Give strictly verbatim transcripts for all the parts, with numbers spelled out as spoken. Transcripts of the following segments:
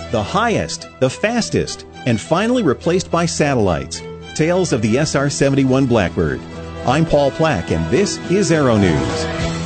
the highest, the fastest, and finally replaced by satellites. Tales of the S R seventy-one Blackbird. I'm Paul Plack, and this is Aero News.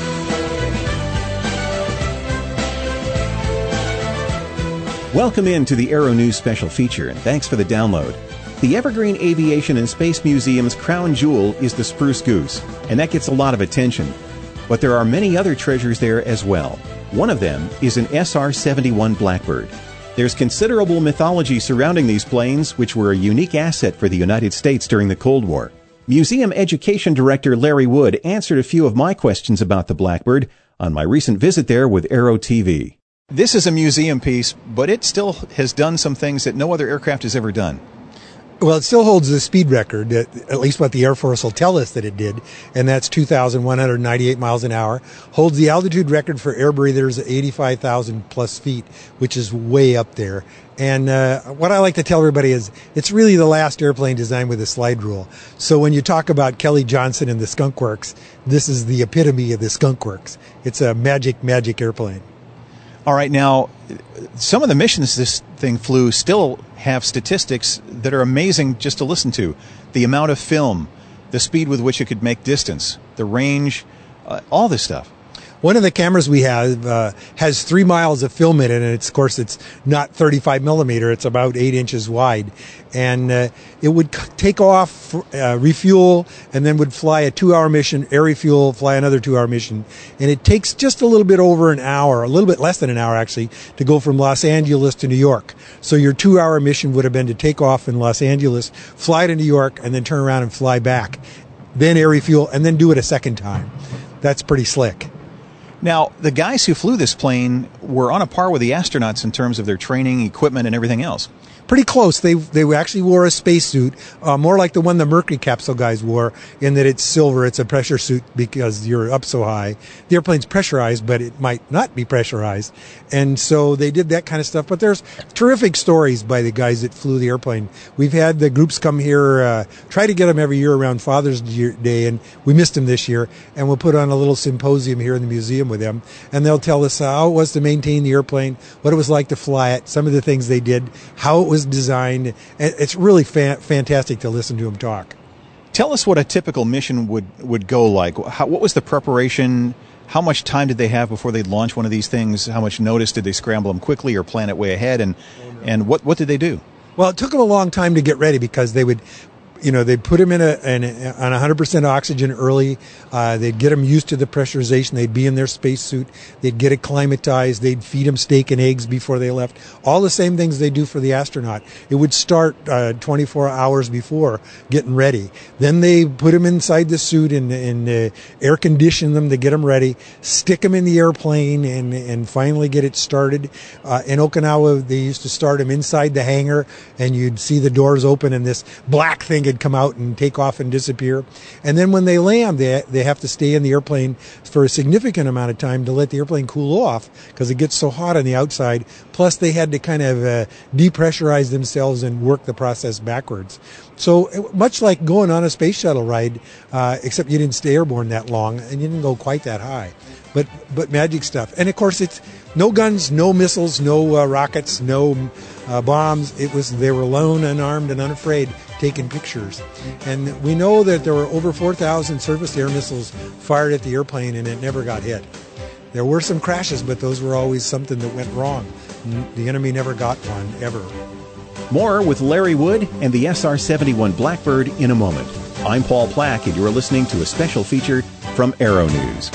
Welcome in to the Aero News special feature, and thanks for the download. The Evergreen Aviation and Space Museum's crown jewel is the Spruce Goose, and that gets a lot of attention. But there are many other treasures there as well. One of them is an S R seventy-one Blackbird. There's considerable mythology surrounding these planes, which were a unique asset for the United States during the Cold War. Museum Education Director Larry Wood answered a few of my questions about the Blackbird on my recent visit there with Aero T V. This is a museum piece, but it still has done some things that no other aircraft has ever done. Well, it still holds the speed record, at least what the Air Force will tell us that it did, and that's two thousand one hundred ninety-eight miles an hour. Holds the altitude record for air breathers at eighty-five thousand plus feet, which is way up there. And uh, what I like to tell everybody is it's really the last airplane designed with a slide rule. So when you talk about Kelly Johnson and the Skunk Works, this is the epitome of the Skunk Works. It's a magic, magic airplane. All right, now, some of the missions this thing flew still have statistics that are amazing just to listen to. The amount of film, the speed with which it could make distance, the range, uh, all this stuff. One of the cameras we have uh, has three miles of film in it, and it's, of course, it's not thirty-five millimeter. It's about eight inches wide. And uh, it would c- take off, uh, refuel, and then would fly a two-hour mission, air refuel, fly another two-hour mission. And it takes just a little bit over an hour, a little bit less than an hour, actually, to go from Los Angeles to New York. So your two-hour mission would have been to take off in Los Angeles, fly to New York, and then turn around and fly back. Then air refuel, and then do it a second time. That's pretty slick. Now, the guys who flew this plane were on a par with the astronauts in terms of their training, equipment, and everything else. Pretty close. They they actually wore a spacesuit, uh, more like the one the Mercury capsule guys wore, in that it's silver. It's a pressure suit because you're up so high. The airplane's pressurized, but it might not be pressurized. And so they did that kind of stuff. But there's terrific stories by the guys that flew the airplane. We've had the groups come here, uh, try to get them every year around Father's Day, and we missed them this year. And we'll put on a little symposium here in the museum with them. And they'll tell us how it was to maintain the airplane, what it was like to fly it, some of the things they did, how it was designed. It's really fa- fantastic to listen to them talk. Tell us what a typical mission would, would go like. How, what was the preparation? How much time did they have before they'd launch one of these things? How much notice did they scramble them quickly or plan it way ahead? And, oh, no. and what, what did they do? Well, it took them a long time to get ready because they would... You know, they'd put them in a, in a on one hundred percent oxygen early. Uh, they'd get them used to the pressurization. They'd be in their spacesuit. They'd get acclimatized. They'd feed them steak and eggs before they left. All the same things they do for the astronaut. It would start uh, twenty-four hours before getting ready. Then they put them inside the suit and, and uh, air condition them to get them ready. Stick them in the airplane and and finally get it started. Uh, in Okinawa, they used to start them inside the hangar, and you'd see the doors open and this black thing come out and take off and disappear. And then when they land, they they have to stay in the airplane for a significant amount of time to let the airplane cool off because it gets so hot on the outside. Plus, they had to kind of uh, depressurize themselves and work the process backwards. So much like going on a space shuttle ride, uh, except you didn't stay airborne that long and you didn't go quite that high. But but magic stuff. And of course, it's no guns, no missiles, no uh, rockets, no uh, bombs. It was they were alone, unarmed, and unafraid, taking pictures. And we know that there were over four thousand surface-to-air missiles fired at the airplane, and it never got hit. There were some crashes, but those were always something that went wrong. The enemy never got one, ever. More with Larry Wood and the S R seventy-one Blackbird in a moment. I'm Paul Plack, and you're listening to a special feature from Aero News.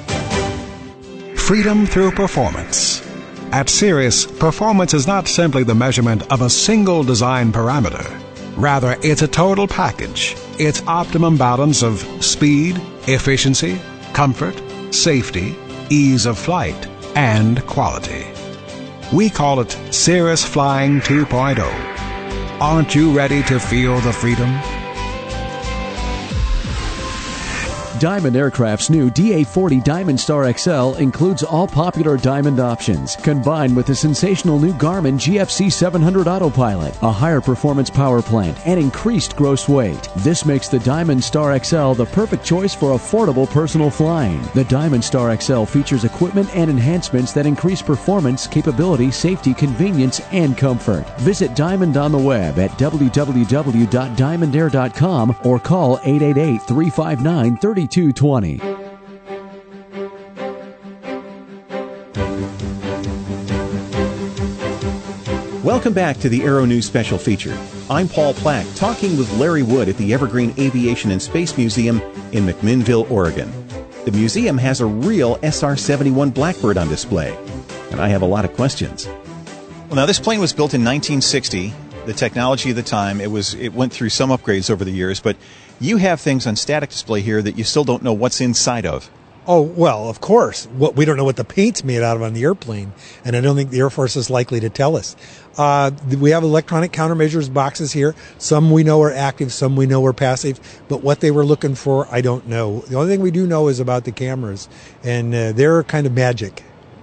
Freedom through performance. At Cirrus, performance is not simply the measurement of a single design parameter. Rather, it's a total package. It's optimum balance of speed, efficiency, comfort, safety, ease of flight, and quality. We call it Cirrus Flying two point oh. Aren't you ready to feel the freedom? Diamond Aircraft's new D A forty Diamond Star X L includes all popular Diamond options, combined with the sensational new Garmin G F C seven hundred Autopilot, a higher performance power plant, and increased gross weight. This makes the Diamond Star X L the perfect choice for affordable personal flying. The Diamond Star X L features equipment and enhancements that increase performance, capability, safety, convenience, and comfort. Visit Diamond on the web at w w w dot diamond air dot com or call eight eight eight, three five nine, three two two zero. Welcome back to the Aero News Special Feature. I'm Paul Plack, talking with Larry Wood at the Evergreen Aviation and Space Museum in McMinnville, Oregon. The museum has a real S R seventy-one Blackbird on display, and I have a lot of questions. Well, now, this plane was built in nineteen sixty. The technology of the time, it was it went through some upgrades over the years, but you have things on static display here that you still don't know what's inside of. Oh, well, of course. What we don't know what the paint's made out of on the airplane, and I don't think the Air Force is likely to tell us. Uh, we have electronic countermeasures boxes here. Some we know are active, some we know are passive, but what they were looking for, I don't know. The only thing we do know is about the cameras, and uh, they're kind of magic.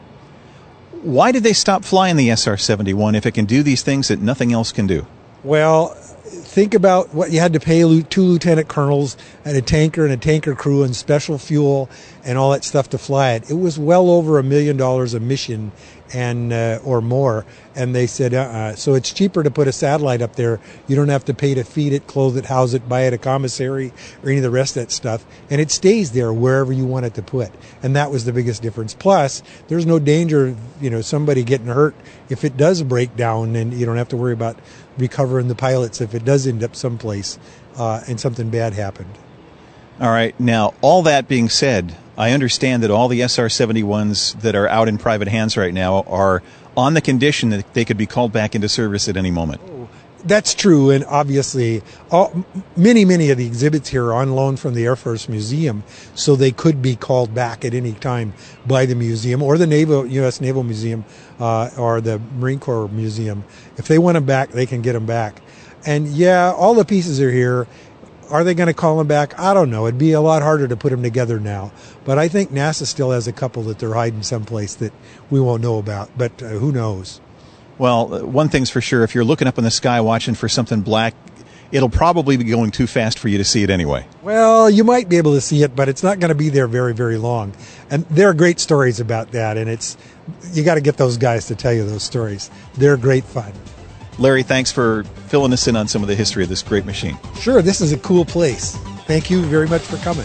Why did they stop flying the S R seventy-one if it can do these things that nothing else can do? Well, think about what you had to pay two lieutenant colonels and a tanker and a tanker crew and special fuel and all that stuff to fly it. It was well over a million dollars a mission and uh, or more. And they said, uh-uh. So it's cheaper to put a satellite up there. You don't have to pay to feed it, clothe it, house it, buy it a commissary or any of the rest of that stuff. And it stays there wherever you want it to put. And that was the biggest difference. Plus, there's no danger of, you know, somebody getting hurt if it does break down, and you don't have to worry about recovering the pilots if it does end up someplace uh, and something bad happened. All right. Now, all that being said, I understand that all the S R seventy-ones that are out in private hands right now are on the condition that they could be called back into service at any moment. That's true, and obviously all, many, many of the exhibits here are on loan from the Air Force Museum, so they could be called back at any time by the museum or the Naval, U S Naval Museum uh, or the Marine Corps Museum. If they want them back, they can get them back. And yeah, all the pieces are here. Are they going to call them back? I don't know. It'd be a lot harder to put them together now. But I think NASA still has a couple that they're hiding someplace that we won't know about. But uh, who knows? Well, one thing's for sure. If you're looking up in the sky watching for something black, it'll probably be going too fast for you to see it anyway. Well, you might be able to see it, but it's not going to be there very, very long. And there are great stories about that. And it's you got to get those guys to tell you those stories. They're great fun. Larry, thanks for filling us in on some of the history of this great machine. Sure, this is a cool place. Thank you very much for coming.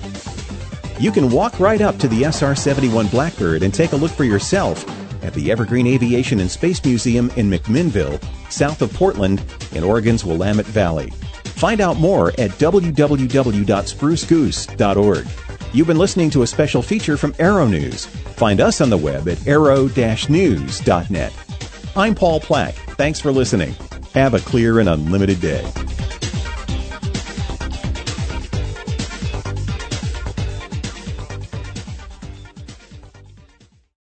You can walk right up to the S R seventy-one Blackbird and take a look for yourself at the Evergreen Aviation and Space Museum in McMinnville, south of Portland, in Oregon's Willamette Valley. Find out more at w w w dot spruce goose dot org. You've been listening to a special feature from Aero News. Find us on the web at aero dash news dot net. I'm Paul Plack. Thanks for listening. Have a clear and unlimited day.